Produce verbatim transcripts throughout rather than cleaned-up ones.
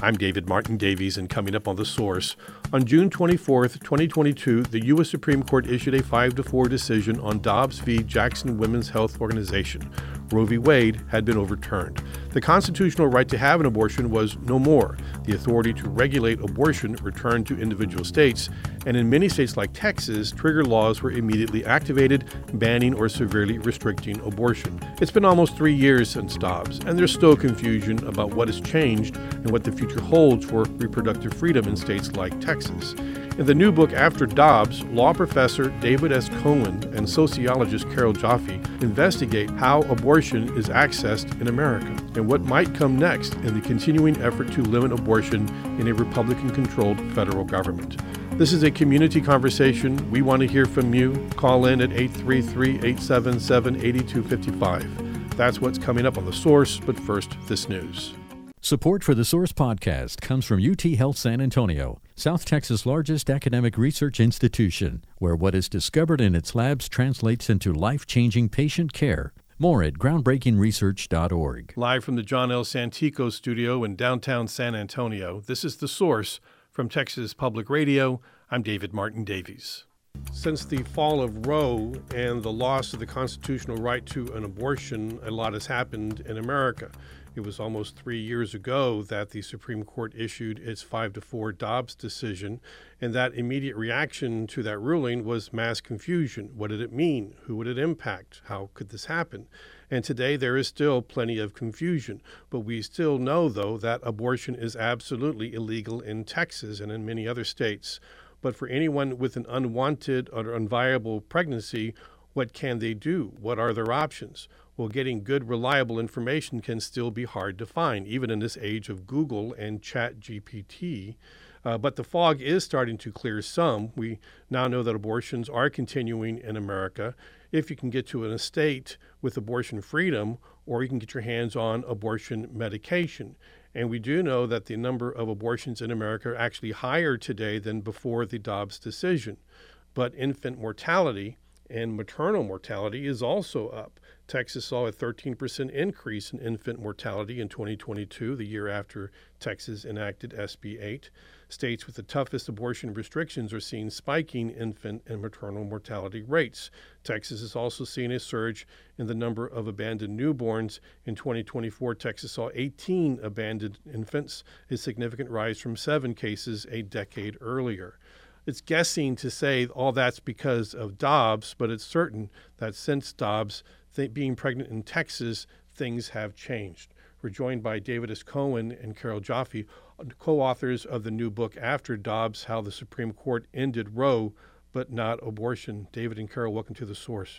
I'm David Martin Davies, and coming up on The Source, on June twenty-fourth, twenty twenty-two, the U S Supreme Court issued a five to four decision on Dobbs v. Jackson Women's Health Organization. Roe v. Wade had been overturned. The constitutional right to have an abortion was no more. The authority to regulate abortion returned to individual states, and in many states like Texas, trigger laws were immediately activated, banning or severely restricting abortion. It's been almost three years since Dobbs, and there's still confusion about what has changed and what the future holds for reproductive freedom in states like Texas. In the new book After Dobbs, law professor David S. Cohen and sociologist Carol Jaffe investigate how abortion is accessed in America and what might come next in the continuing effort to limit abortion in a Republican-controlled federal government. This is a community conversation. We want to hear from you. Call in at eight three three, eight seven seven, eight two five five. That's what's coming up on The Source, but first, this news. Support for the Source podcast comes from U T Health San Antonio, South Texas' largest academic research institution, where what is discovered in its labs translates into life-changing patient care. More at groundbreaking research dot org. Live from the John L. Santico studio in downtown San Antonio, this is The Source from Texas Public Radio. I'm David Martin Davies. Since the fall of Roe and the loss of the constitutional right to an abortion, a lot has happened in America. It was almost three years ago that the Supreme Court issued its five to four Dobbs decision, and that immediate reaction to that ruling was mass confusion. What did it mean? Who would it impact? How could this happen? And today there is still plenty of confusion, but we still know, though, that abortion is absolutely illegal in Texas and in many other states. But for anyone with an unwanted or unviable pregnancy, what can they do? What are their options? Well, getting good, reliable information can still be hard to find, even in this age of Google and Chat G P T. Uh, but the fog is starting to clear some. We now know that abortions are continuing in America. If you can get to an estate with abortion freedom, or you can get your hands on abortion medication. And we do know that the number of abortions in America are actually higher today than before the Dobbs decision. But infant mortality and maternal mortality is also up. Texas saw a thirteen percent increase in infant mortality in twenty twenty-two, the year after Texas enacted S B eight. States with the toughest abortion restrictions are seeing spiking infant and maternal mortality rates. Texas is also seeing a surge in the number of abandoned newborns. In twenty twenty-four, Texas saw eighteen abandoned infants, a significant rise from seven cases a decade earlier. It's guessing to say all that's because of Dobbs, but it's certain that since Dobbs, th- being pregnant in Texas, things have changed. We're joined by David S. Cohen and Carol Jaffe, co-authors of the new book After Dobbs, How the Supreme Court Ended Roe, but Not Abortion. David and Carol, welcome to The Source.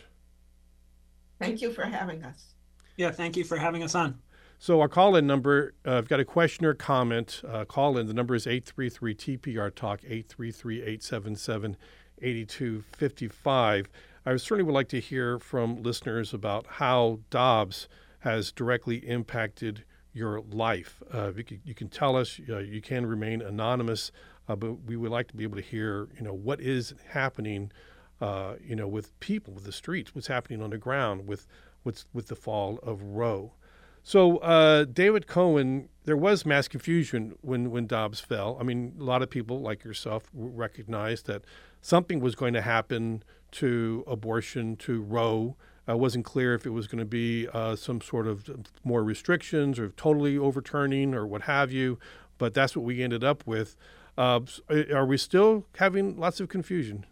Thank you for having us. Yeah, thank you for having us on. So our call-in number, uh, I've got a question or comment. Uh, call in. The number is eight three three T P R Talk, eight three three, eight seven seven, eight two five five. I certainly would like to hear from listeners about how Dobbs has directly impacted your life. Uh, you, can, you can tell us, uh, you can remain anonymous, uh, but we would like to be able to hear, you know, what is happening, uh, you know, with people, with the streets, what's happening on the ground with, what's, with the fall of Roe. So, uh, David Cohen, there was mass confusion when, when Dobbs fell. I mean, a lot of people like yourself recognized that something was going to happen to abortion, to Roe. It uh, wasn't clear if it was going to be uh, some sort of more restrictions or totally overturning or what have you, but that's what we ended up with. Uh, are we still having lots of confusion?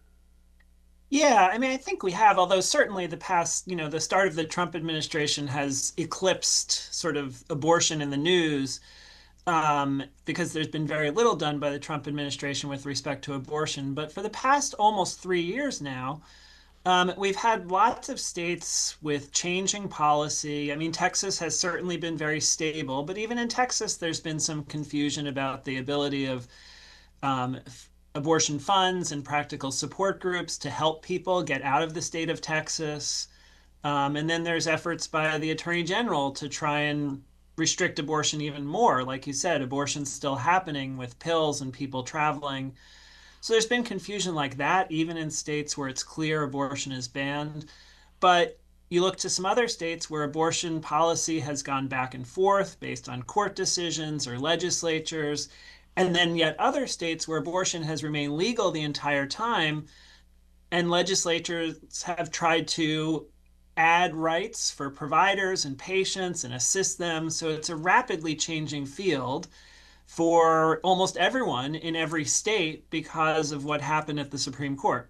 Yeah, I mean, I think we have, although certainly the past, you know, the start of the Trump administration has eclipsed sort of abortion in the news um, because there's been very little done by the Trump administration with respect to abortion. But for the past almost three years now, um, we've had lots of states with changing policy. I mean, Texas has certainly been very stable, but even in Texas, there's been some confusion about the ability of um, abortion funds and practical support groups to help people get out of the state of Texas. Um, and then there's efforts by the Attorney General to try and restrict abortion even more. Like you said, abortion's still happening with pills and people traveling. So there's been confusion like that, even in states where it's clear abortion is banned. But you look to some other states where abortion policy has gone back and forth based on court decisions or legislatures, and then yet other states where abortion has remained legal the entire time, and legislatures have tried to add rights for providers and patients and assist them. So it's a rapidly changing field for almost everyone in every state because of what happened at the Supreme Court.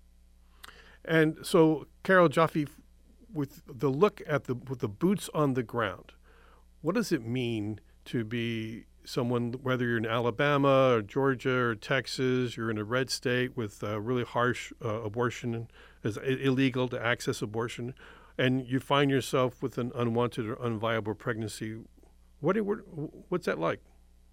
And so, Carol Joffe, with the look at the with the boots on the ground, what does it mean to be someone, whether you're in Alabama or Georgia or Texas, you're in a red state with uh, really harsh uh, abortion, is illegal to access abortion, and you find yourself with an unwanted or unviable pregnancy? What do, what's that like?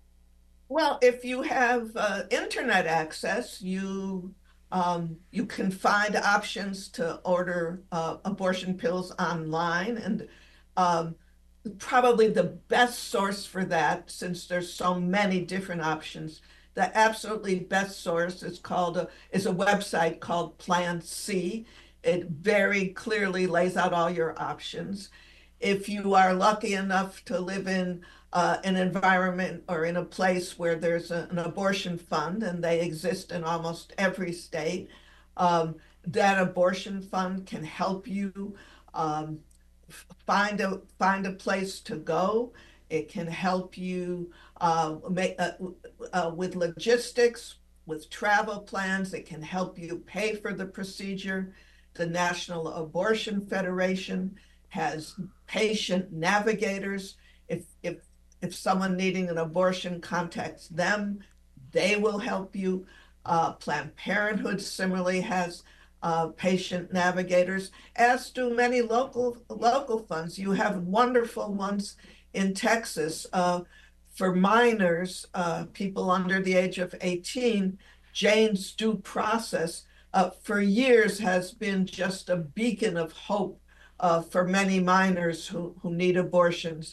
Well, if you have uh, internet access, you um, you can find options to order uh, abortion pills online, and um, probably the best source for that, since there's so many different options, the absolutely best source is called a, is a website called Plan C. It very clearly lays out all your options. If you are lucky enough to live in uh, an environment or in a place where there's a, an abortion fund, and they exist in almost every state, um, that abortion fund can help you um, find a find a place to go. It can help you uh, make uh, uh, with logistics, with travel plans. It can help you pay for the procedure. The National Abortion Federation has patient navigators. If if if someone needing an abortion contacts them, they will help you. Uh, Planned Parenthood similarly has uh, patient navigators, as do many local local funds. You have wonderful ones in Texas uh, for minors, uh, people under the age of eighteen. Jane's Due Process uh, for years has been just a beacon of hope uh, for many minors who, who need abortions.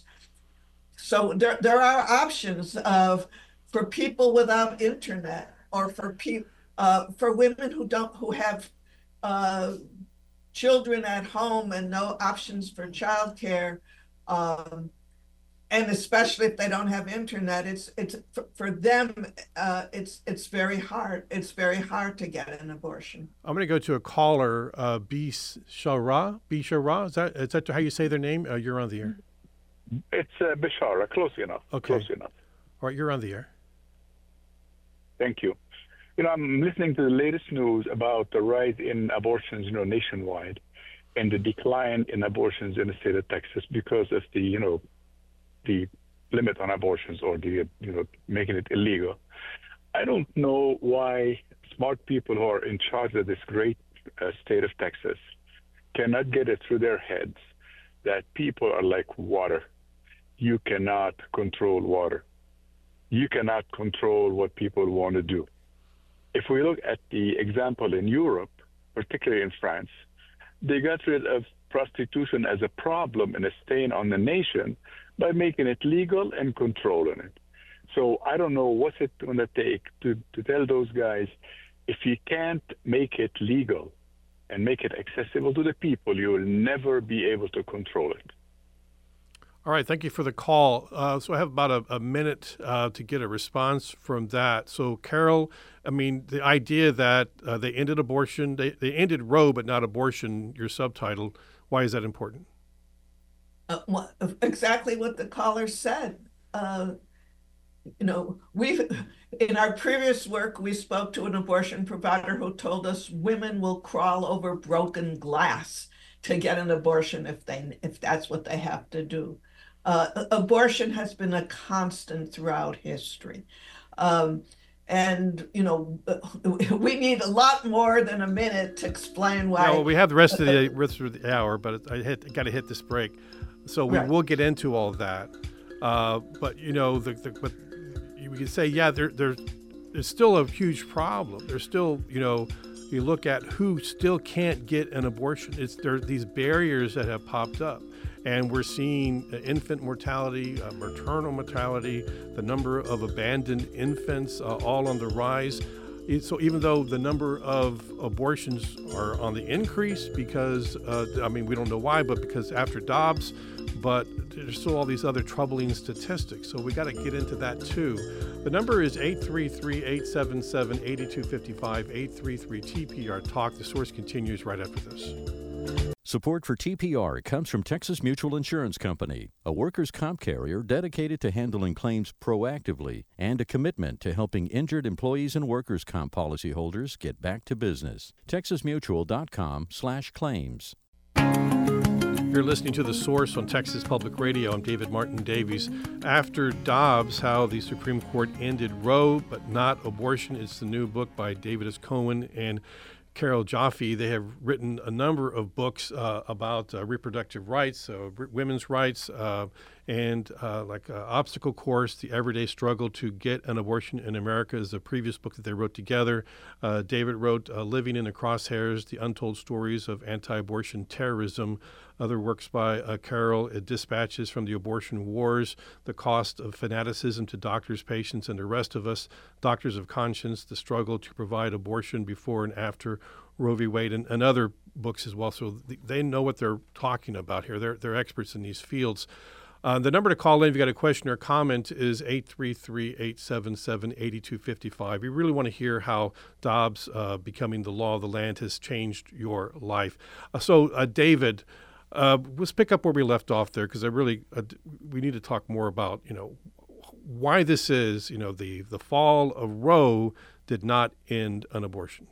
So there, there are options of for people without internet, or for people uh, for women who don't who have uh, children at home and no options for childcare, um, and especially if they don't have internet, it's it's for, for them. Uh, it's it's very hard. It's very hard to get an abortion. I'm going to go to a caller, uh, Bishara. Bishara, is that is that how you say their name? Uh, you're on the air. It's uh, Bishara, close enough. Okay. Close enough. All right, you're on the air. Thank you. You know, I'm listening to the latest news about the rise in abortions, you know, nationwide, and the decline in abortions in the state of Texas because of the, you know, the limit on abortions, or the, you know, making it illegal. I don't know why smart people who are in charge of this great uh, state of Texas cannot get it through their heads that people are like water. You cannot control water. You cannot control what people want to do. If we look at the example in Europe, particularly in France, they got rid of prostitution as a problem and a stain on the nation by making it legal and controlling it. So I don't know what's it going to take to, to tell those guys, if you can't make it legal and make it accessible to the people, you will never be able to control it. All right, thank you for the call. Uh, so I have about a, a minute uh, to get a response from that. So Carol, I mean, the idea that uh, they ended abortion, they, they ended Roe but not abortion, your subtitle, why is that important? Uh, well, exactly what the caller said. Uh, you know, we've in our previous work, we spoke to an abortion provider who told us women will crawl over broken glass to get an abortion if they if that's what they have to do. Uh, abortion has been a constant throughout history. Um, and, you know, we need a lot more than a minute to explain why. Yeah, well, we have the rest of the rest of the hour, but I hit, got to hit this break. So we right. will get into all of that. Uh, but, you know, the, the, but we can say, yeah, there, there, there's still a huge problem. There's still, you know, you look at who still can't get an abortion. It's there are these barriers that have popped up. And we're seeing infant mortality, uh, maternal mortality, the number of abandoned infants uh, all on the rise. it- so even though the number of abortions are on the increase because, uh, I mean, we don't know why, but because after Dobbs, but there's still all these other troubling statistics. So we got to get into that too. The number is eight three three, eight seven seven, eight two five five, eight three three T P R Talk. The Source continues right after this. Support for T P R comes from Texas Mutual Insurance Company, a workers' comp carrier dedicated to handling claims proactively and a commitment to helping injured employees and workers' comp policyholders get back to business. texas mutual dot com slash claims. You're listening to The Source on Texas Public Radio. I'm David Martin Davies. After Dobbs, How the Supreme Court Ended Roe, but Not Abortion. It's the new book by David S. Cohen and Carol Jaffe. They have written a number of books uh, about uh, reproductive rights, uh, r- women's rights, uh, and uh, like uh, Obstacle Course, The Everyday Struggle to Get an Abortion in America is the previous book that they wrote together. Uh, David wrote uh, Living in the Crosshairs, The Untold Stories of Anti-Abortion Terrorism. Other works by uh, Carol, uh, Dispatches from the Abortion Wars, The Cost of Fanaticism to Doctors, Patients, and the Rest of Us, Doctors of Conscience, The Struggle to Provide Abortion Before and After Roe v. Wade, and, and other books as well. So th- they know what they're talking about here. They're, they're experts in these fields. Uh, the number to call in if you've got a question or comment is eight three three, eight seven seven, eight two five five. We really want to hear how Dobbs uh, becoming the law of the land has changed your life. Uh, so, uh, David, uh, let's pick up where we left off there, because I really uh, we need to talk more about, you know, why this is, you know, the, the fall of Roe did not end an abortion.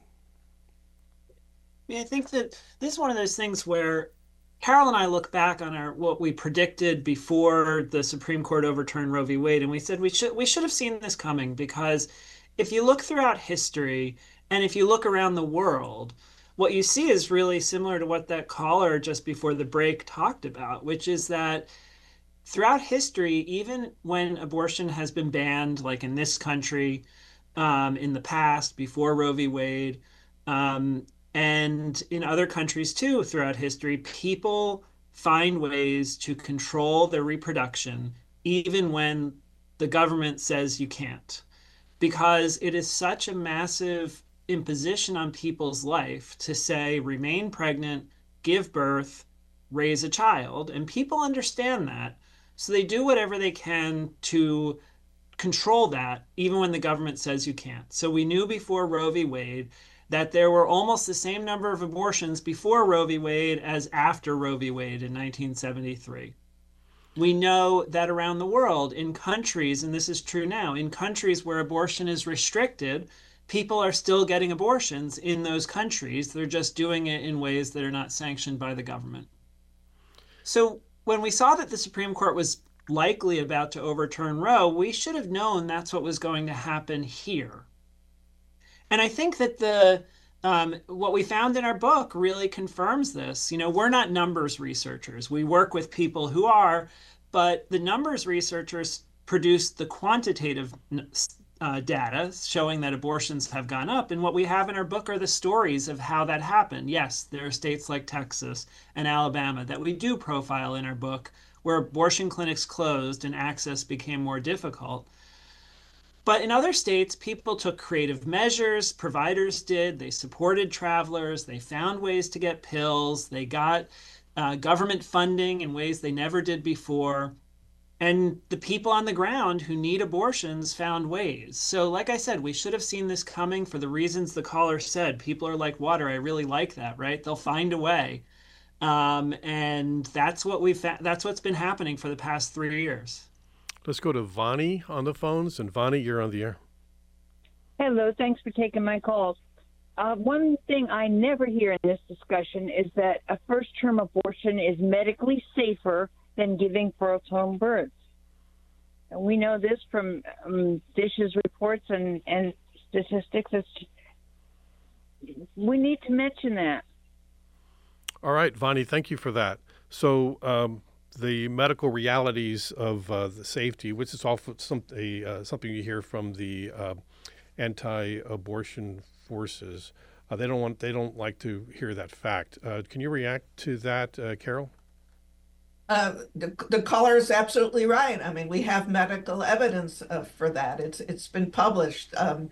I mean, I think that this is one of those things where Carol and I look back on our what we predicted before the Supreme Court overturned Roe v. Wade, and we said we should we should have seen this coming, because if you look throughout history and if you look around the world, what you see is really similar to what that caller just before the break talked about, which is that throughout history, even when abortion has been banned, like in this country, um, in the past, before Roe v. Wade, um, and in other countries too, throughout history, people find ways to control their reproduction, even when the government says you can't, because it is such a massive imposition on people's life to say, remain pregnant, give birth, raise a child. And people understand that. So they do whatever they can to control that, even when the government says you can't. So we knew before Roe v. Wade that there were almost the same number of abortions before Roe v. Wade as after Roe v. Wade in nineteen seventy-three. We know that around the world, in countries, and this is true now, in countries where abortion is restricted, people are still getting abortions in those countries. They're just doing it in ways that are not sanctioned by the government. So when we saw that the Supreme Court was likely about to overturn Roe, we should have known that's what was going to happen here. And I think that the um, what we found in our book really confirms this. You know, we're not numbers researchers. We work with people who are, but the numbers researchers produce the quantitative uh, data showing that abortions have gone up. And what we have in our book are the stories of how that happened. Yes, there are states like Texas and Alabama that we do profile in our book, where abortion clinics closed and access became more difficult. But in other states, people took creative measures, providers did, they supported travelers, they found ways to get pills, they got uh, government funding in ways they never did before. And the people on the ground who need abortions found ways. So like I said, we should have seen this coming for the reasons the caller said. People are like water. I really like that, right? They'll find a way. Um, and that's what we've fa- that's what's been happening for the past three years. Let's go to Vani on the phones. And Vani, you're on the air. Hello, thanks for taking my calls. Uh, one thing I never hear in this discussion is that a first-term abortion is medically safer than giving full-term births. And we know this from um, DISH's reports and, and statistics. It's, we need to mention that. All right, Vani, thank you for that. So um, the medical realities of uh, the safety, which is also some, a, uh, something you hear from the uh, anti-abortion forces, uh, they don't want they don't like to hear that fact. Uh, can you react to that, uh, Carol? Uh, the, the caller is absolutely right. I mean, we have medical evidence uh, for that. It's it's been published. Um,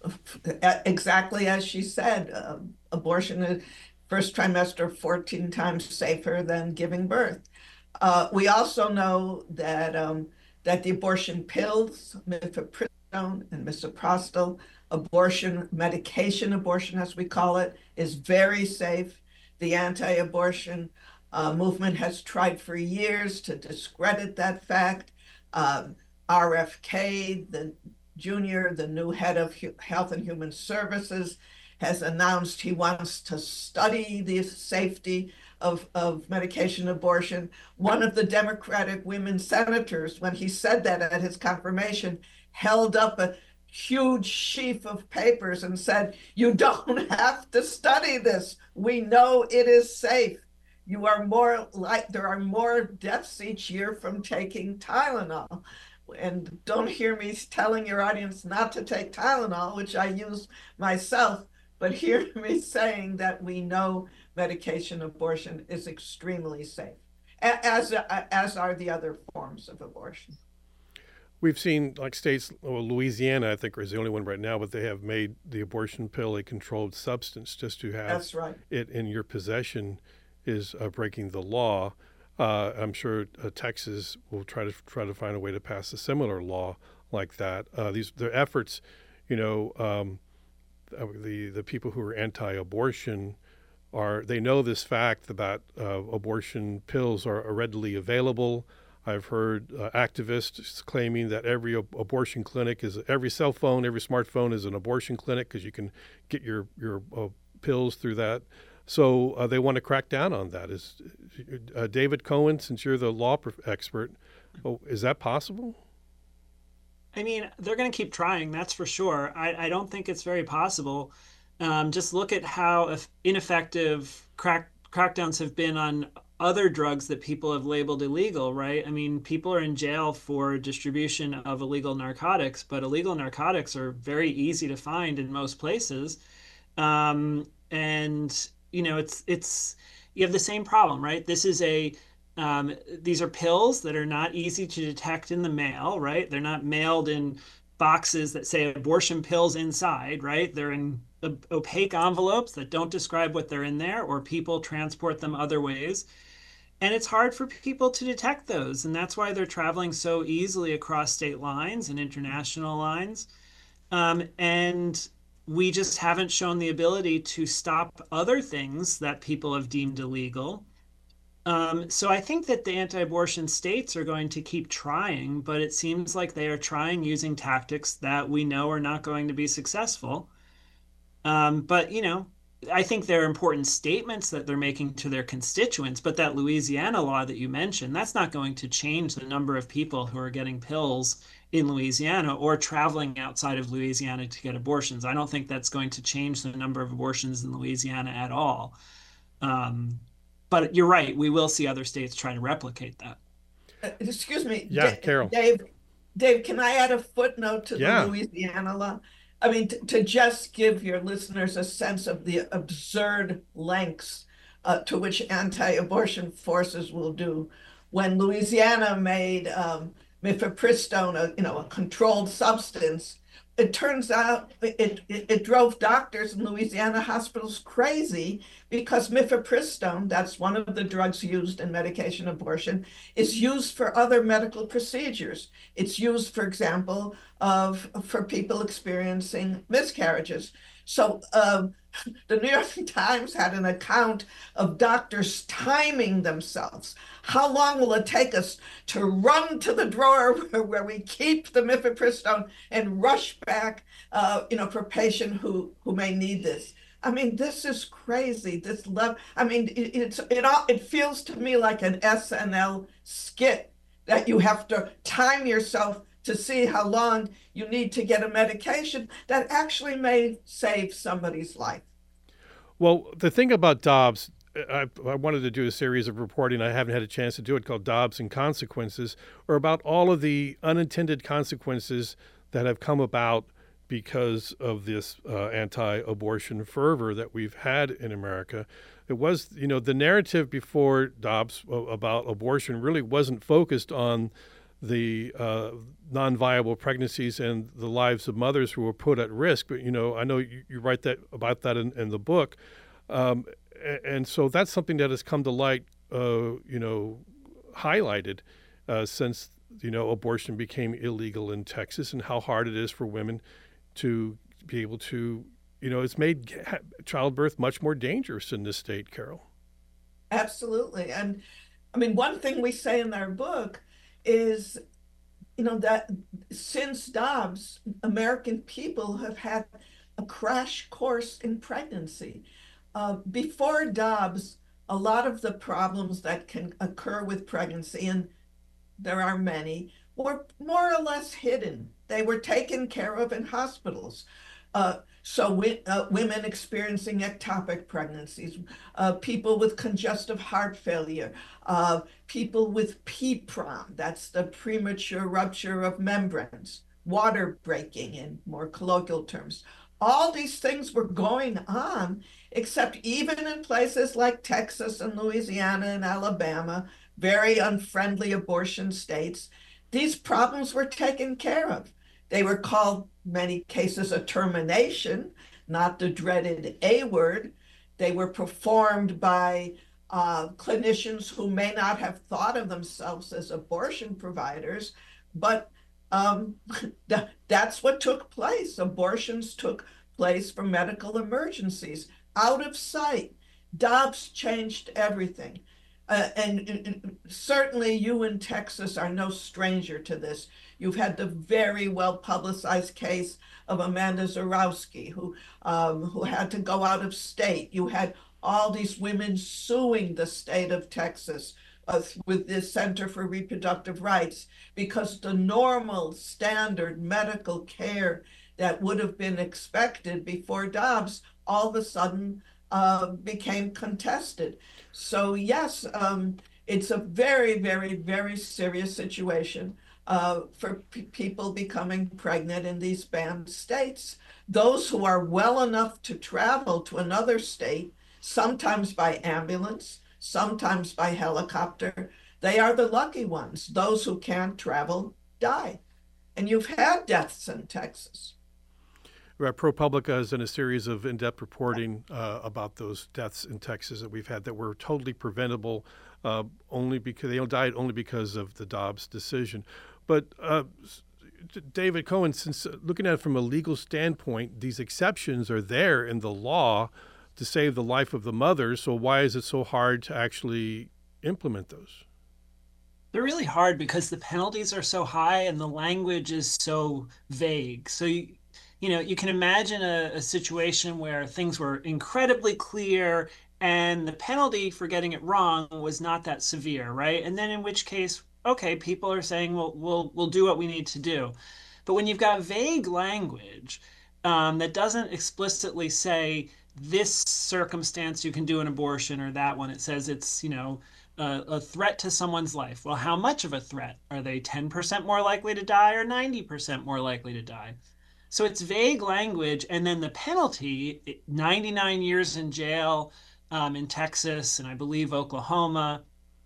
exactly as she said, uh, abortion is first trimester fourteen times safer than giving birth. Uh, we also know that um, that the abortion pills, mifepristone and misoprostol, abortion medication, abortion as we call it, is very safe. The anti-abortion uh, movement has tried for years to discredit that fact. Um, R F K, the Junior, the new head of Health and Human Services, has announced he wants to study the safety of, of medication abortion. One of the Democratic women senators, when he said that at his confirmation, held up a huge sheaf of papers and said, "You don't have to study this. We know it is safe. You are more like, there are more deaths each year from taking Tylenol." And don't hear me telling your audience not to take Tylenol, which I use myself, but hear me saying that we know medication abortion is extremely safe, as, as are the other forms of abortion. We've seen like states, well, Louisiana, I think, is the only one right now, but they have made the abortion pill a controlled substance. Just to have That's right. it in your possession is uh, breaking the law. Uh, I'm sure uh, Texas will try to try to find a way to pass a similar law like that. Uh, these their efforts, you know, um, the the people who are anti-abortion are they know this fact that uh, abortion pills are, are readily available. I've heard uh, activists claiming that every ab- abortion clinic is every cell phone, every smartphone is an abortion clinic because you can get your your uh, pills through that. So uh, they want to crack down on that. Is uh, David Cohen, since you're the law expert, oh, is that possible? I mean, they're going to keep trying, that's for sure. I, I don't think it's very possible. Um, just look at how ineffective crack crackdowns have been on other drugs that people have labeled illegal, right? I mean, people are in jail for distribution of illegal narcotics, but illegal narcotics are very easy to find in most places. Um, and you know, it's it's you have the same problem, right? This is a um, these are pills that are not easy to detect in the mail, right? They're not mailed in boxes that say abortion pills inside, right? They're in opaque envelopes that don't describe what they're in there, or people transport them other ways. And it's hard for people to detect those. And that's why they're traveling so easily across state lines and international lines. Um, and we just haven't shown the ability to stop other things that people have deemed illegal. Um, so I think that the anti-abortion states are going to keep trying, but it seems like they are trying using tactics that we know are not going to be successful. Um, but, you know, I think there are important statements that they're making to their constituents, but that Louisiana law that you mentioned, that's not going to change the number of people who are getting pills in Louisiana or traveling outside of Louisiana to get abortions. I don't think that's going to change the number of abortions in Louisiana at all. Um, but you're right, we will see other states try to replicate that. Uh, excuse me, yeah, D- Carol. Dave. Dave, can I add a footnote to yeah. the Louisiana law? I mean, t- to just give your listeners a sense of the absurd lengths uh, to which anti-abortion forces will do. When Louisiana made um, mifepristone, a, you know, a controlled substance, it turns out it, it, it drove doctors in Louisiana hospitals crazy because mifepristone, that's one of the drugs used in medication abortion, is used for other medical procedures. It's used, for example, of for people experiencing miscarriages. So um, the New York Times had an account of doctors timing themselves. How long will it take us to run to the drawer where, where we keep the mifepristone and rush back, uh, you know, for a patient who, who may need this? I mean, this is crazy. This love. I mean, it, it's it all. It feels to me like an S N L skit that you have to time yourself to see how long you need to get a medication that actually may save somebody's life. Well, the thing about Dobbs, I, I wanted to do a series of reporting. I haven't had a chance to do it, called Dobbs and Consequences, or about all of the unintended consequences that have come about because of this uh, anti-abortion fervor that we've had in America. It was, you know, the narrative before Dobbs about abortion really wasn't focused on the uh, non-viable pregnancies and the lives of mothers who were put at risk. But, you know, I know you, you write that about that in, in the book. Um, and so that's something that has come to light, uh, you know, highlighted uh, since, you know, abortion became illegal in Texas, and how hard it is for women to be able to, you know, it's made childbirth much more dangerous in this state, Carol. Absolutely. And I mean, one thing we say in our book is, you know, that since Dobbs, American people have had a crash course in pregnancy. Uh, before Dobbs, a lot of the problems that can occur with pregnancy, and there are many, were more or less hidden. They were taken care of in hospitals. Uh, so we, uh, women experiencing ectopic pregnancies, uh, people with congestive heart failure, uh, people with P PROM, that's the premature rupture of membranes, water breaking in more colloquial terms. All these things were going on, except even in places like Texas and Louisiana and Alabama, very unfriendly abortion states, these problems were taken care of. They were called, many cases, a termination, not the dreaded A word. They were performed by uh, clinicians who may not have thought of themselves as abortion providers, but um, th- that's what took place. Abortions took place for medical emergencies, out of sight. Dobbs changed everything. Uh, and, and certainly you in Texas are no stranger to this. You've had the very well publicized case of Amanda Zarowski, who, um, who had to go out of state. You had all these women suing the state of Texas uh, with the Center for Reproductive Rights, because the normal standard medical care that would have been expected before Dobbs all of a sudden uh, became contested. So yes, um, it's a very, very, very serious situation uh, for p- people becoming pregnant in these banned states. Those who are well enough to travel to another state, sometimes by ambulance, sometimes by helicopter, they are the lucky ones. Those who can't travel die. And you've had deaths in Texas. Right. ProPublica has done a series of in-depth reporting uh, about those deaths in Texas that we've had that were totally preventable, uh, only because they died only because of the Dobbs decision. But uh, David Cohen, since looking at it from a legal standpoint, these exceptions are there in the law to save the life of the mother. So why is it so hard to actually implement those? They're really hard because the penalties are so high and the language is so vague. So you, you know, you can imagine a, a situation where things were incredibly clear and the penalty for getting it wrong was not that severe, right? And then in which case, okay, people are saying, well, we'll we'll do what we need to do. But when you've got vague language um, that doesn't explicitly say this circumstance you can do an abortion or that one, it says it's, you know, a, a threat to someone's life. Well, how much of a threat? Are they ten percent more likely to die or ninety percent more likely to die? So it's vague language, and then the penalty, ninety-nine years in jail um, in Texas and I believe Oklahoma,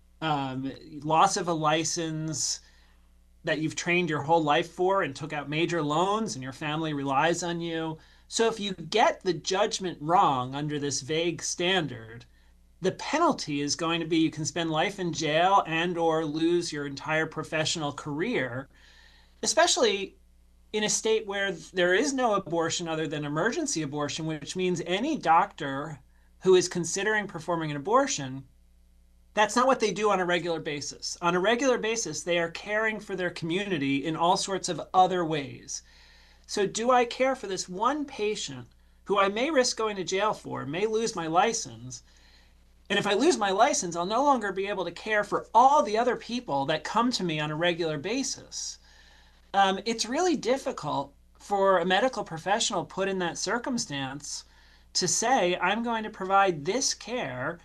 um, loss of a license that you've trained your whole life for and took out major loans and your family relies on you. So if you get the judgment wrong under this vague standard, the penalty is going to be you can spend life in jail and or lose your entire professional career, especially in a state where there is no abortion other than emergency abortion, which means any doctor who is considering performing an abortion, that's not what they do on a regular basis. On a regular basis, they are caring for their community in all sorts of other ways. So do I care for this one patient who I may risk going to jail for, may lose my license? And if I lose my license, I'll no longer be able to care for all the other people that come to me on a regular basis. Um, it's really difficult for a medical professional put in that circumstance to say, I'm going to provide this care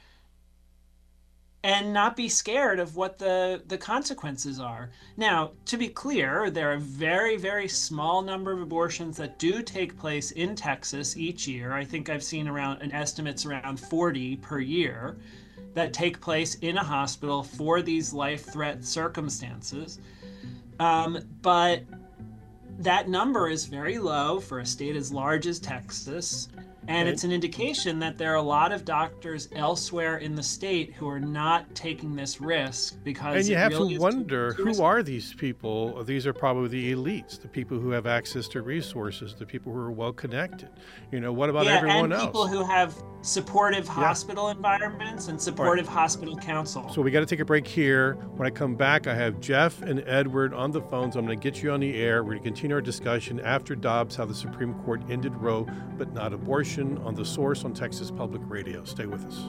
and not be scared of what the, the consequences are. Now, to be clear, there are a very, very small number of abortions that do take place in Texas each year. I think I've seen around an estimate's around forty per year that take place in a hospital for these life threat circumstances. Um, but that number is very low for a state as large as Texas. And it's an indication that there are a lot of doctors elsewhere in the state who are not taking this risk because And you it have really to is wonder, too- too who risky. are these people? These are probably the elites, the people who have access to resources, the people who are well connected. You know, what about yeah, everyone and else? people who have supportive hospital environments and supportive hospital counsel. So we got to take a break here. When I come back, I have Jeff and Edward on the phones. I'm going to get you on the air. We're going to continue our discussion after Dobbs, how the Supreme Court ended Roe, but not abortion, on The Source on Texas Public Radio. Stay with us.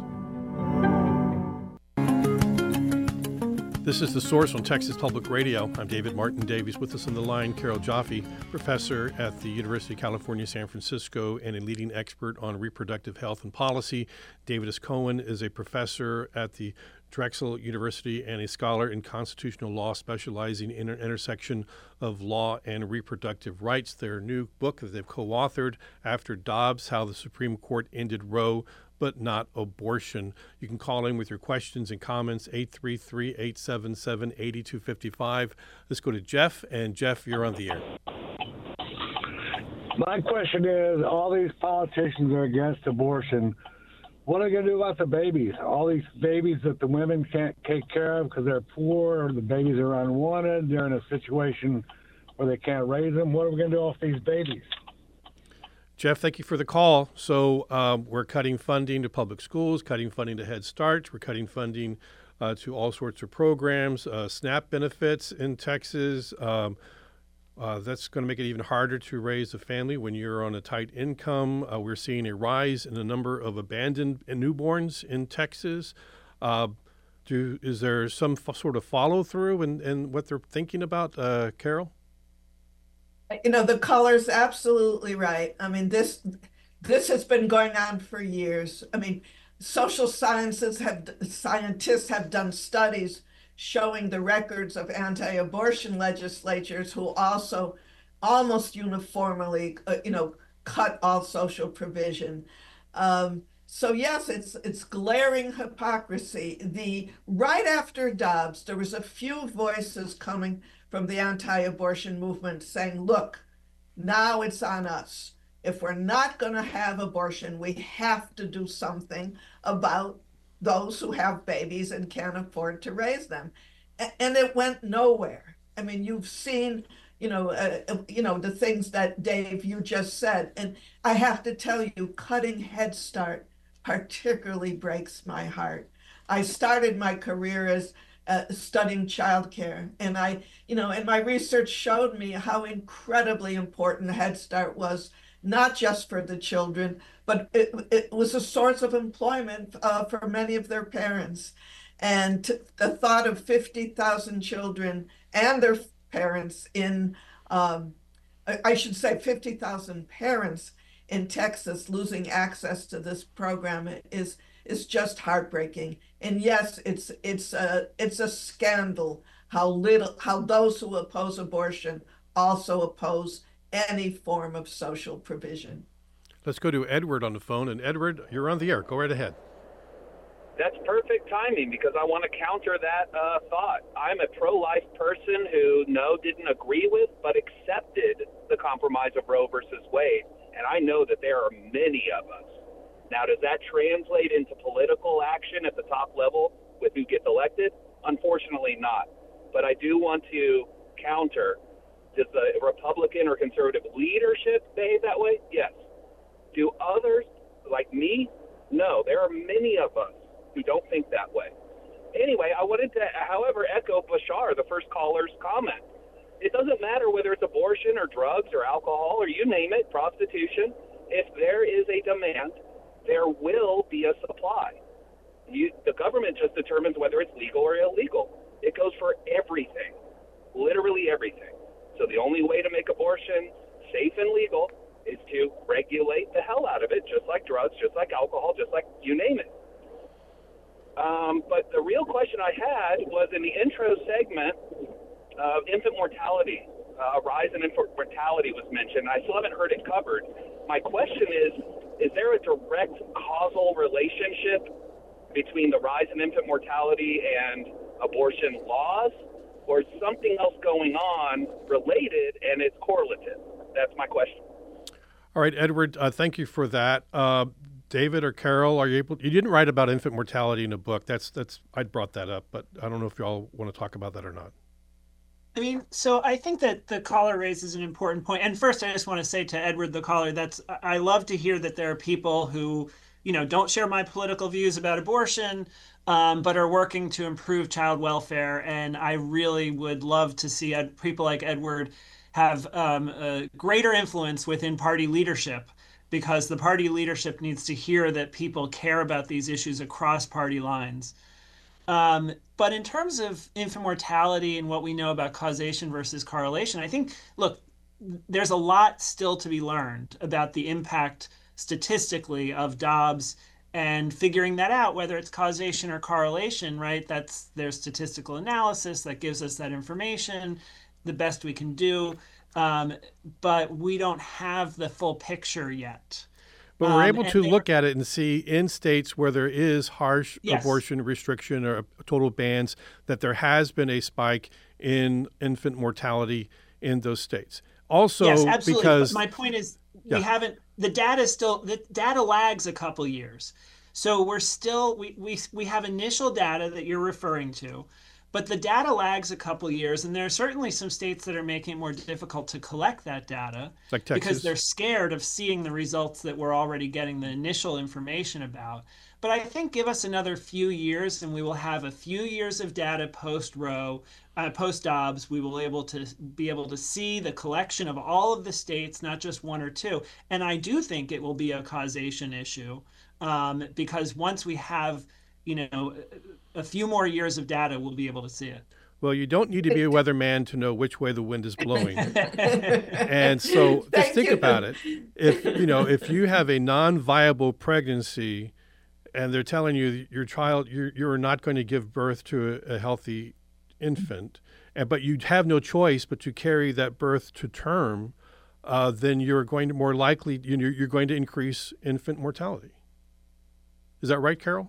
This is The Source on Texas Public Radio. I'm David Martin Davies. With us on the line, Carol Jaffe, professor at the University of California, San Francisco, and a leading expert on reproductive health and policy. David S. Cohen is a professor at the Drexel University and a scholar in constitutional law, specializing in an intersection of law and reproductive rights. Their new book that they've co-authored, After Dobbs, How the Supreme Court Ended Roe, but Not Abortion. You can call in with your questions and comments, eight three three, eight seven seven, eight two five five. Let's go to Jeff, and Jeff, you're on the air. My question is, all these politicians are against abortion. What are they going to do about the babies? All these babies that the women can't take care of because they're poor, or the babies are unwanted, they're in a situation where they can't raise them. What are we going to do with these babies? Jeff, thank you for the call. So um, we're cutting funding to public schools, cutting funding to Head Start. We're cutting funding uh, to all sorts of programs, uh, SNAP benefits in Texas. Um, uh, that's going to make it even harder to raise a family when you're on a tight income. Uh, we're seeing a rise in the number of abandoned newborns in Texas. Uh, do, is there some f- sort of follow through in, in what they're thinking about, uh, Carol? You know, the caller's absolutely right. I mean, this this has been going on for years. I mean, social sciences have scientists have done studies showing the records of anti-abortion legislatures who also almost uniformly, uh, you know, cut all social provision. Um, so yes, it's it's glaring hypocrisy. The right after Dobbs, there was a few voices coming from the anti-abortion movement saying, look, now it's on us. If we're not going to have abortion, we have to do something about those who have babies and can't afford to raise them. And it went nowhere. I mean, you've seen, you know, uh, you know, the things that, Dave, you just said. And I have to tell you, cutting Head Start particularly breaks my heart. I started my career as Uh, studying childcare, and I, you know, and my research showed me how incredibly important Head Start was, not just for the children, but it, it was a source of employment uh, for many of their parents. And t- the thought of fifty thousand children and their parents in, um, I, I should say fifty thousand parents in Texas losing access to this program is is just heartbreaking. And yes, it's it's a it's a scandal how little how those who oppose abortion also oppose any form of social provision. Let's go to Edward on the phone. And Edward, you're on the air. Go right ahead. That's perfect timing because I want to counter that uh, thought. I'm a pro-life person who, no, didn't agree with, but accepted the compromise of Roe versus Wade. And I know that there are many of us. Now, does that translate into political action at the top level with who gets elected? Unfortunately not. But I do want to counter, does the Republican or conservative leadership behave that way? Yes. Do others, like me? No. There are many of us who don't think that way. Anyway, I wanted to, however, echo Bashar, the first caller's comment. It doesn't matter whether it's abortion or drugs or alcohol or you name it, prostitution. If there is a demand, there will be a supply. You, the government just determines whether it's legal or illegal. It goes for everything, literally everything. So the only way to make abortion safe and legal is to regulate the hell out of it, just like drugs, just like alcohol, just like you name it. Um, but the real question I had was in the intro segment, uh, infant mortality, uh, rise in infant mortality was mentioned. I still haven't heard it covered. My question is, is there a direct causal relationship between the rise in infant mortality and abortion laws? or is something else going on related and it's correlative? That's my question. All right, Edward, uh, thank you for that. Uh, David or Carol, are you able? You didn't write about infant mortality in a book. That's that's I brought that up, but I don't know if y'all want to talk about that or not. I mean, so I think that the caller raises an important point. And first, I just want to say to Edward, the caller, that's I love to hear that there are people who, you know, don't share my political views about abortion, um, but are working to improve child welfare. And I really would love to see ed- people like Edward have um, a greater influence within party leadership, because the party leadership needs to hear that people care about these issues across party lines. Um, but in terms of infant mortality and what we know about causation versus correlation, I think, look, there's a lot still to be learned about the impact statistically of Dobbs and figuring that out, whether it's causation or correlation, right? That's there's statistical analysis that gives us that information, the best we can do. Um, but we don't have the full picture yet. But we're Um, able and to there- look at it and see in states where there is harsh Yes. abortion restriction or total bans that there has been a spike in infant mortality in those states. Also, Yes, absolutely. because But my point is, Yeah. we haven't. The data still. The data lags a couple years, so we're still. We we we have initial data that you're referring to, but the data lags a couple years, and there are certainly some states that are making it more difficult to collect that data like Texas, because they're scared of seeing the results that we're already getting the initial information about. But I think give us another few years and we will have a few years of data post Roe, uh, post Dobbs. We will able to be able to see the collection of all of the states, not just one or two. And I do think it will be a causation issue um, because once we have, you know, a few more years of data, we'll be able to see it. well, you don't need to be a weatherman to know which way the wind is blowing. And so just Thank think you. about it. If you know, if you have a non-viable pregnancy and they're telling you your child you're, you're not going to give birth to a, a healthy infant, and but you have no choice but to carry that birth to term, uh, then you're going to more likely you know, you're going to increase infant mortality. Is that right, Carol?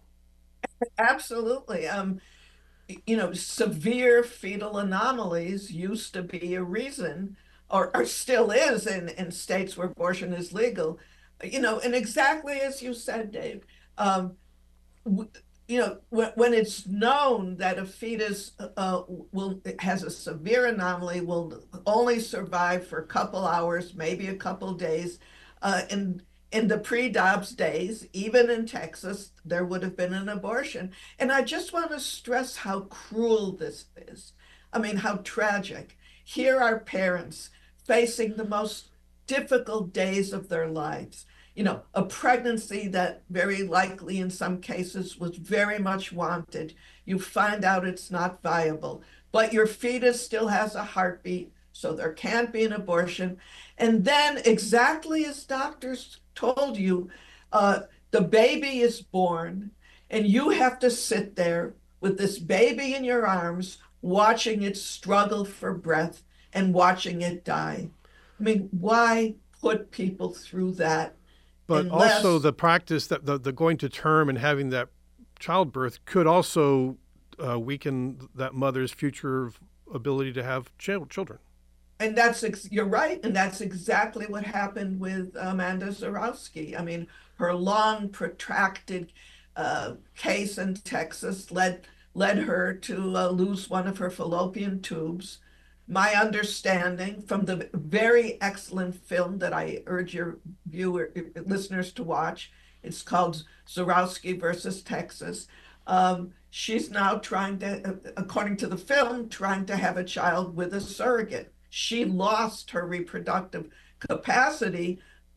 Absolutely. Um, you know, severe fetal anomalies used to be a reason, or, or still is in, in states where abortion is legal. You know, and exactly as you said, Dave, um, w- you know, when, when it's known that a fetus uh, will has a severe anomaly, will only survive for a couple hours, maybe a couple days, uh, and in the pre-Dobbs days, even in Texas, there would have been an abortion. And I just want to stress how cruel this is. I mean, how tragic. Here are parents facing the most difficult days of their lives. You know, a pregnancy that very likely in some cases was very much wanted. You find out it's not viable, but your fetus still has a heartbeat, so there can't be an abortion. And then, exactly as doctors told you, uh, the baby is born, and you have to sit there with this baby in your arms, watching it struggle for breath and watching it die. I mean, why put people through that? But Unless- also the practice that the, the going to term and having that childbirth could also uh, weaken that mother's future ability to have ch- children. And that's, ex- you're right. And that's exactly what happened with Amanda Zarowski. I mean, her long protracted uh, case in Texas led, led her to uh, lose one of her fallopian tubes. My understanding from the very excellent film that I urge your viewer listeners to watch, it's called Zarowski versus Texas. Um, she's now trying to, according to the film, trying to have a child with a surrogate. She lost her reproductive capacity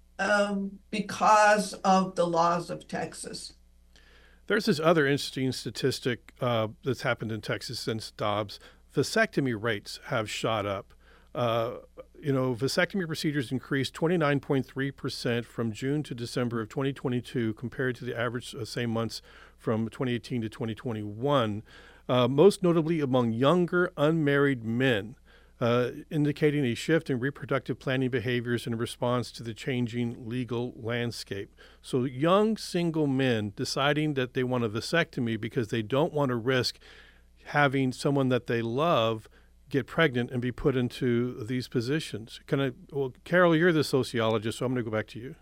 um, because of the laws of Texas. There's this other interesting statistic uh, that's happened in Texas since Dobbs. Vasectomy rates have shot up. Uh, you know, vasectomy procedures increased twenty-nine point three percent from June to December of twenty twenty-two compared to the average uh, same months from twenty eighteen to twenty twenty-one, uh, most notably among younger unmarried men, uh, indicating a shift in reproductive planning behaviors in response to the changing legal landscape. So young single men deciding that they want a vasectomy because they don't want to risk having someone that they love get pregnant and be put into these positions. Can I, well, Carol, you're the sociologist, so I'm going to go back to you.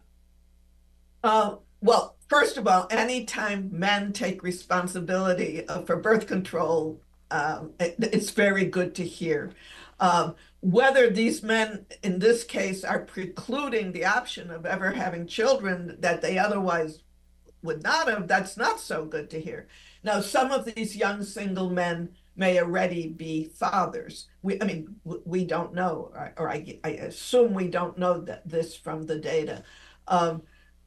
Uh, well, first of all, anytime men take responsibility uh, for birth control, um, it, it's very good to hear. Um, whether these men, in this case, are precluding the option of ever having children that they otherwise would not have, that's not so good to hear. Now, some of these young single men may already be fathers. We, I mean, we don't know, or, or I, I assume we don't know that this from the data. Um,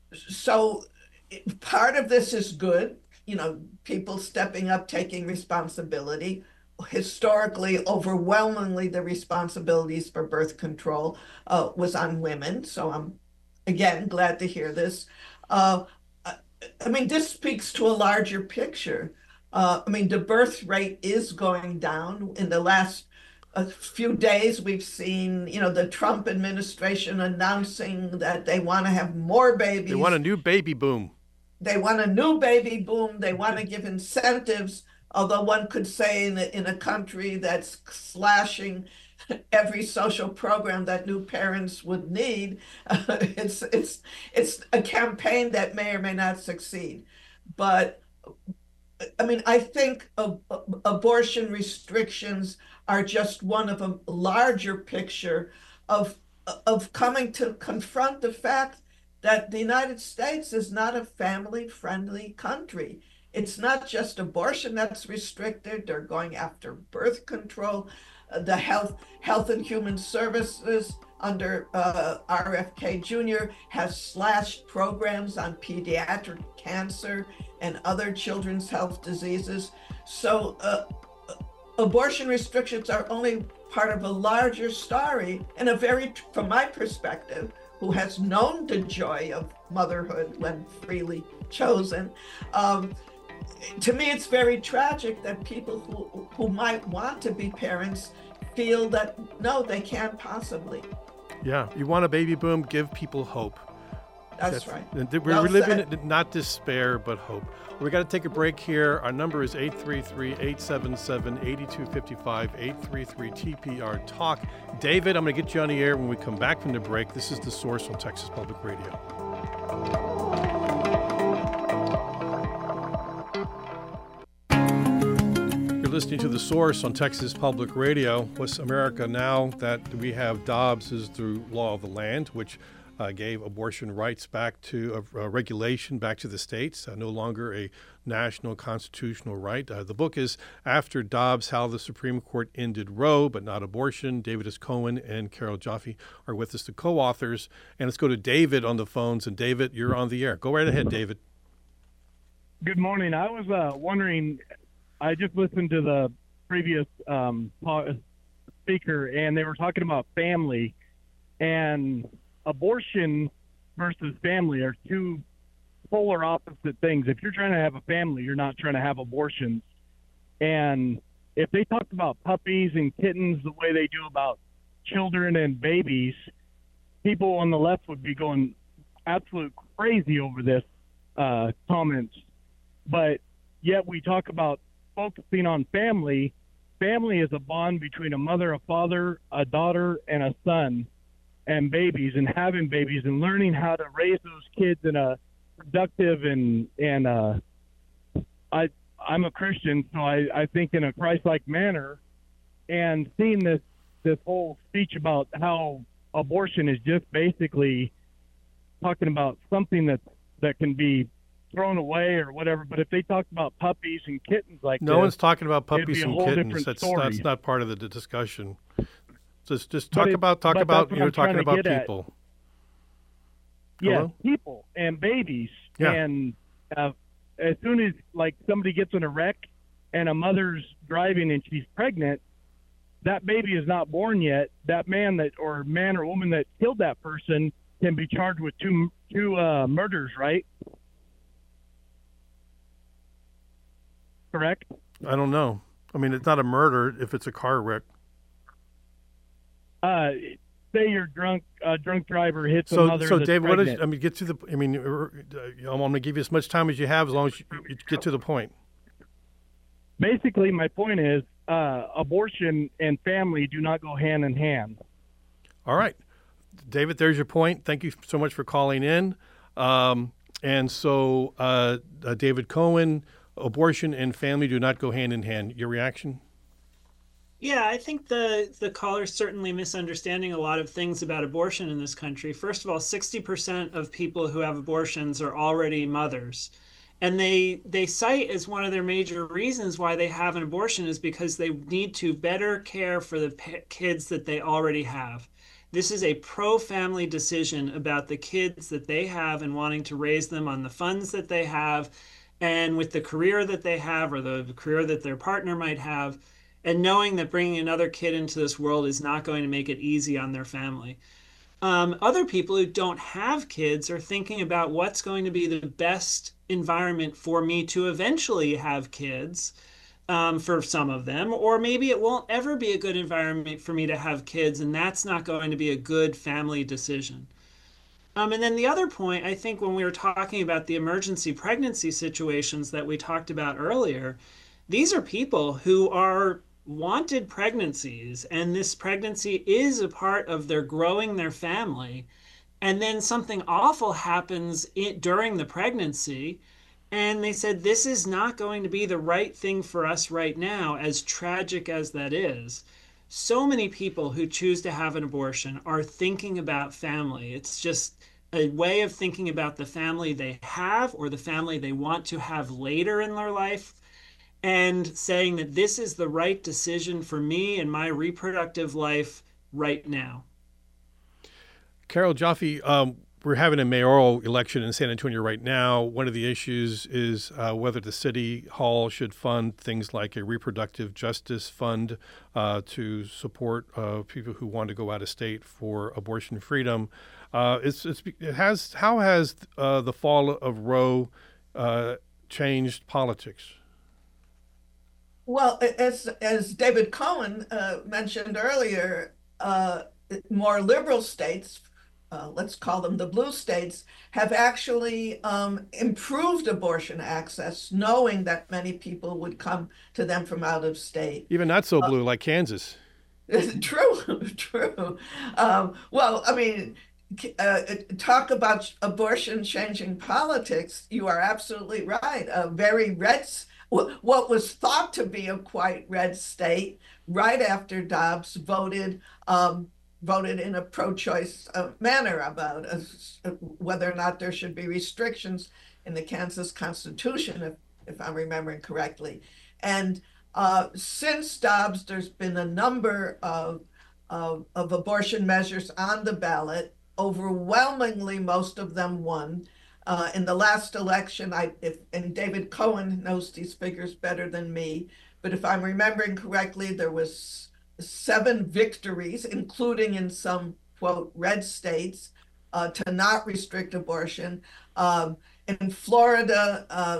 so part of this is good, you know, people stepping up, taking responsibility. Historically, overwhelmingly, the responsibilities for birth control uh, was on women. So I'm, again, glad to hear this. Uh, I mean, this speaks to a larger picture. Uh, I mean, the birth rate is going down. In the last uh, few days, we've seen, you know, the Trump administration announcing that they want to have more babies. They want a new baby boom. They want a new baby boom. They want to give incentives, although one could say in a, in a country that's slashing every social program that new parents would need, uh, it's it's it's a campaign that may or may not succeed. But I mean, I think ab- abortion restrictions are just one of a larger picture of of coming to confront the fact that the United States is not a family-friendly country. It's not just abortion that's restricted. They're going after birth control. Uh, the health health and human services under uh, R F K Junior has slashed programs on pediatric cancer and other children's health diseases. So uh, abortion restrictions are only part of a larger story, and a very, from my perspective, who has known the joy of motherhood when freely chosen. Um, to me, it's very tragic that people who, who might want to be parents feel that, no, they can't possibly. Yeah, you want a baby boom, give people hope. That's, That's right. We're, well we're living it, not despair, but hope. We got to take a break here. Our number is eight three three, eight seven seven, eight two five five, eight three three T P R Talk. David, I'm going to get you on the air when we come back from the break. This is The Source on Texas Public Radio. You're listening to The Source on Texas Public Radio. What's America now that we have Dobbs is the law of the land, which Uh, gave abortion rights back to uh, uh, regulation back to the states, uh, no longer a national constitutional right. Uh, the book is After Dobbs, How the Supreme Court Ended Roe, but Not Abortion. David S. Cohen and Carol Jaffe are with us, the co-authors. And let's go to David on the phones. And David, you're on the air. Go right ahead, David. Good morning. I was uh, wondering, I just listened to the previous um, speaker, and they were talking about family, and abortion versus family are two polar opposite things. If you're trying to have a family, you're not trying to have abortions. And if they talked about puppies and kittens the way they do about children and babies, people on the left would be going absolute crazy over this uh, comments. But yet we talk about focusing on family. Family is a bond between a mother, a father, a daughter, and a son, and babies, and having babies, and learning how to raise those kids in a productive and and uh, I I'm a Christian, so I, I think in a Christ-like manner, and seeing this this whole speech about how abortion is just basically talking about something that that can be thrown away or whatever. But if they talked about puppies and kittens like no this, one's talking about puppies and kittens. That's story. that's not part of the discussion. Just just talk it, about talk about you know talking about people. Yes, Hello? people and babies. Yeah. And uh, as soon as like somebody gets in a wreck and a mother's driving and she's pregnant, that baby is not born yet. That man that or man or woman that killed that person can be charged with two two uh, murders, right? Correct? I don't know. I mean, it's not a murder if it's a car wreck. Uh, say you're drunk, a uh, drunk driver hits so, a mother So, that's David, what pregnant. is? I mean, get to the. I mean, uh, I'm going to give you as much time as you have, as long as you, you get to the point. Basically, my point is, uh, abortion and family do not go hand in hand. All right. David, there's your point. Thank you so much for calling in. Um, and so, uh, uh, David Cohen, abortion and family do not go hand in hand. Your reaction? Yeah, I think the the caller's certainly misunderstanding a lot of things about abortion in this country. First of all, sixty percent of people who have abortions are already mothers. And they they cite as one of their major reasons why they have an abortion is because they need to better care for the p- kids that they already have. This is a pro-family decision about the kids that they have and wanting to raise them on the funds that they have and with the career that they have or the career that their partner might have, and knowing that bringing another kid into this world is not going to make it easy on their family. Um, other people who don't have kids are thinking about what's going to be the best environment for me to eventually have kids, um, for some of them, or maybe it won't ever be a good environment for me to have kids, and that's not going to be a good family decision. Um, and then the other point, I think when we were talking about the emergency pregnancy situations that we talked about earlier, these are people who are wanted pregnancies, and this pregnancy is a part of their growing their family, and then something awful happens in, during the pregnancy, and they said this is not going to be the right thing for us right now, as tragic as that is. So many people who choose to have an abortion are thinking about family. It's just a way of thinking about the family they have or the family they want to have later in their life, and saying that this is the right decision for me and my reproductive life right now. Carol Jaffe, um, we're having a mayoral election in San Antonio right now. One of the issues is uh, whether the city hall should fund things like a reproductive justice fund uh, to support uh, people who want to go out of state for abortion freedom. Uh, it's, it's, it has how has uh, the fall of Roe uh, changed politics? Well, as as David Cohen uh, mentioned earlier, uh, more liberal states, uh, let's call them the blue states, have actually um, improved abortion access, knowing that many people would come to them from out of state. Even not so blue, uh, like Kansas. True, true. Um, well, I mean, uh, talk about abortion changing politics. You are absolutely right. A very red. What was thought to be a quite red state right after Dobbs voted um, voted in a pro-choice uh, manner about uh, whether or not there should be restrictions in the Kansas Constitution, if, if I'm remembering correctly. And uh, since Dobbs, there's been a number of, of, of abortion measures on the ballot. Overwhelmingly, most of them won. Uh, in the last election, I if and David Cohen knows these figures better than me, but if I'm remembering correctly, there was seven victories, including in some, quote, red states, uh, to not restrict abortion. Um, in Florida, uh,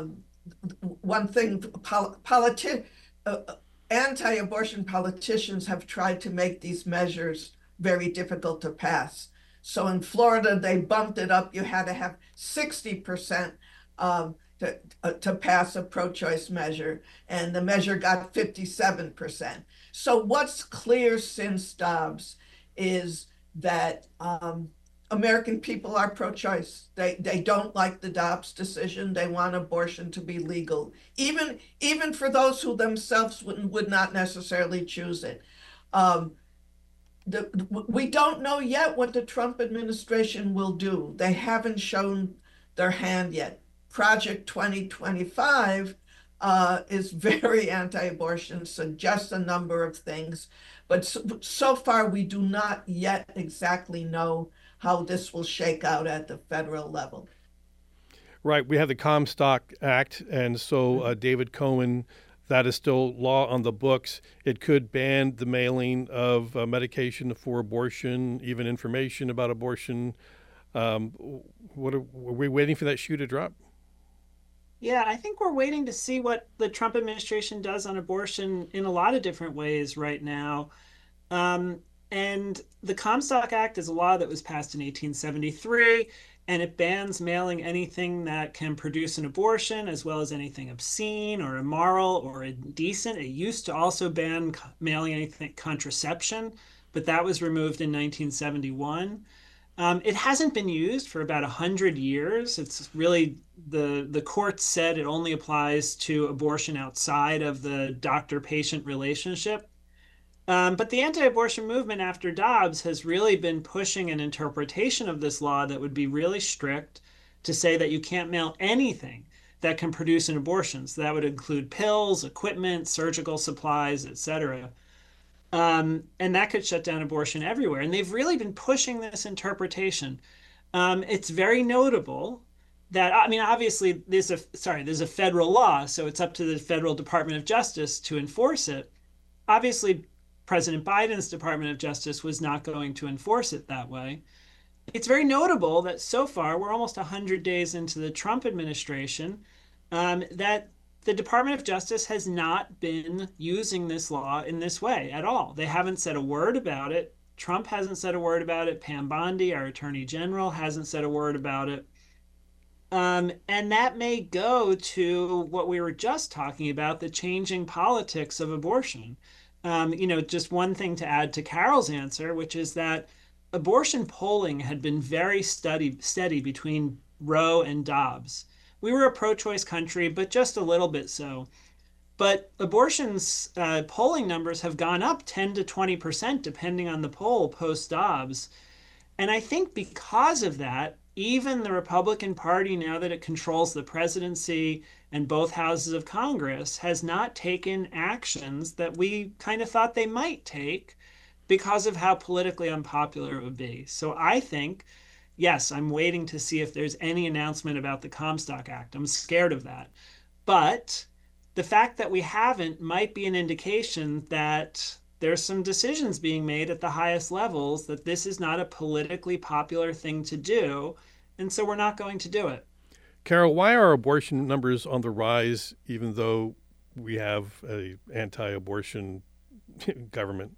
one thing, pol- politi- uh, anti-abortion politicians have tried to make these measures very difficult to pass. So in Florida, they bumped it up. You had to have sixty percent um, to, uh, to pass a pro-choice measure, and the measure got fifty-seven percent. So what's clear since Dobbs is that um, American people are pro-choice. They they don't like the Dobbs decision. They want abortion to be legal, even even for those who themselves would, would not necessarily choose it. Um, The, we don't know yet what the Trump administration will do. They haven't shown their hand yet. Project twenty twenty-five uh, is very anti-abortion, suggests a number of things, but so, so far we do not yet exactly know how this will shake out at the federal level. Right. We have the Comstock Act, and so uh, David Cohen, that is still law on the books. It could ban the mailing of uh, medication for abortion, even information about abortion. Um, what are, are we waiting for that shoe to drop? Yeah, I think we're waiting to see what the Trump administration does on abortion in a lot of different ways right now. Um, and the Comstock Act is a law that was passed in eighteen seventy-three, and it bans mailing anything that can produce an abortion, as well as anything obscene or immoral or indecent. It used to also ban mailing anything contraception, but that was removed in nineteen seventy-one. Um, it hasn't been used for about one hundred years. It's really, the, the court said it only applies to abortion outside of the doctor-patient relationship. Um, but the anti-abortion movement after Dobbs has really been pushing an interpretation of this law that would be really strict, to say that you can't mail anything that can produce an abortion. So that would include pills, equipment, surgical supplies, et cetera. Um, and that could shut down abortion everywhere. And they've really been pushing this interpretation. Um, it's very notable that, I mean, obviously there's a, sorry, there's a federal law, so it's up to the federal Department of Justice to enforce it. Obviously, President Biden's Department of Justice was not going to enforce it that way. It's very notable that so far, we're almost one hundred days into the Trump administration, um, that the Department of Justice has not been using this law in this way at all. They haven't said a word about it. Trump hasn't said a word about it. Pam Bondi, our Attorney General, hasn't said a word about it. Um, and that may go to what we were just talking about, the changing politics of abortion. Um, you know, just one thing to add to Carol's answer, which is that abortion polling had been very steady, steady between Roe and Dobbs. We were a pro-choice country, but just a little bit so. But abortion's uh, polling numbers have gone up ten to twenty percent, depending on the poll, post-Dobbs. And I think because of that, even the Republican Party, now that it controls the presidency and both houses of Congress, has not taken actions that we kind of thought they might take because of how politically unpopular it would be. So I think, yes, I'm waiting to see if there's any announcement about the Comstock Act. I'm scared of that. But the fact that we haven't might be an indication that there's some decisions being made at the highest levels that this is not a politically popular thing to do, and so we're not going to do it. Carol, why are abortion numbers on the rise even though we have an anti-abortion government?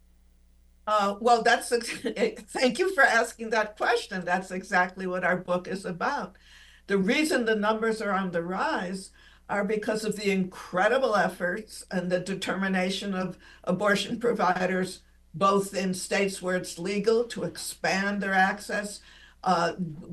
Uh, well, that's thank you for asking that question. That's exactly what our book is about. The reason the numbers are on the rise are because of the incredible efforts and the determination of abortion providers, both in states where it's legal, to expand their access. Uh,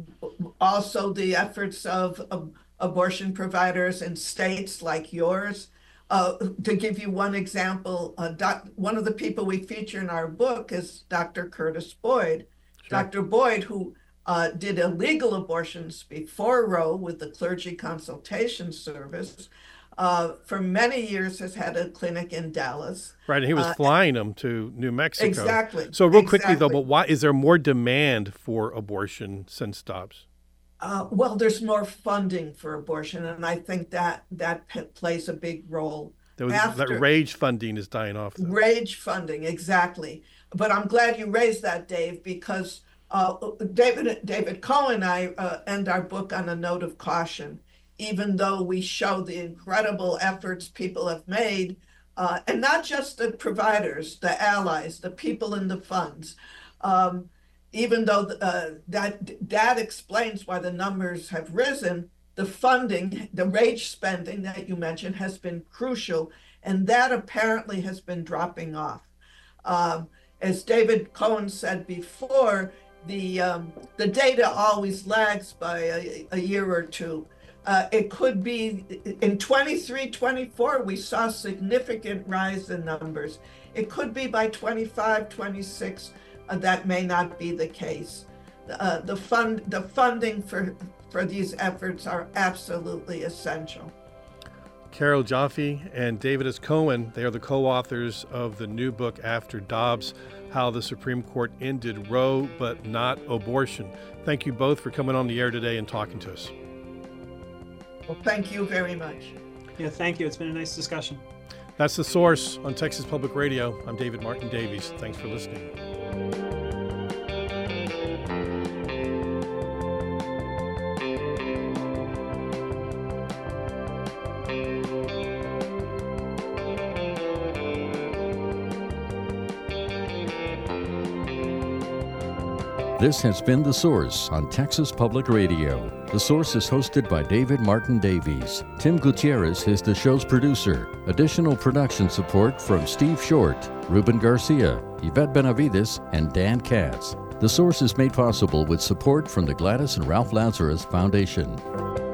also the efforts of, of abortion providers in states like yours. Uh, to give you one example, uh, doc, one of the people we feature in our book is Doctor Curtis Boyd. Sure. Doctor Boyd, who uh, did illegal abortions before Roe with the Clergy Consultation Service, uh, for many years has had a clinic in Dallas. Right, and he was uh, flying them to New Mexico. Exactly. So real exactly. quickly, though, but why is there more demand for abortion since Dobbs? Uh, well, there's more funding for abortion, and I think that that p- plays a big role. There was, After, that RAGE funding is dying off. Though. RAGE funding, exactly. But I'm glad you raised that, Dave, because uh, David David Cohen and I uh, end our book on a note of caution, even though we show the incredible efforts people have made, uh, and not just the providers, the allies, the people in the funds. Um, Even though uh, that that explains why the numbers have risen, the funding, the RAGE spending that you mentioned has been crucial, and that apparently has been dropping off. Um, as David Cohen said before, the um, the data always lags by a, a year or two. Uh, it could be in twenty-three, twenty-four, we saw significant rise in numbers. It could be by twenty-five, twenty-six. Uh, that may not be the case. Uh, the fund, the funding for for these efforts are absolutely essential. Carol Jaffe and David S. Cohen, they are the co-authors of the new book After Dobbs, How the Supreme Court Ended Roe but Not Abortion. Thank you both for coming on the air today and talking to us. Well, thank you very much. Yeah, thank you. It's been a nice discussion. That's The Source on Texas Public Radio. I'm David Martin Davies. Thanks for listening. This has been The Source on Texas Public Radio. The Source is hosted by David Martin Davies. Tim Gutierrez is the show's producer. Additional production support from Steve Short, Ruben Garcia, Yvette Benavides, and Dan Katz. The Source is made possible with support from the Gladys and Ralph Lazarus Foundation.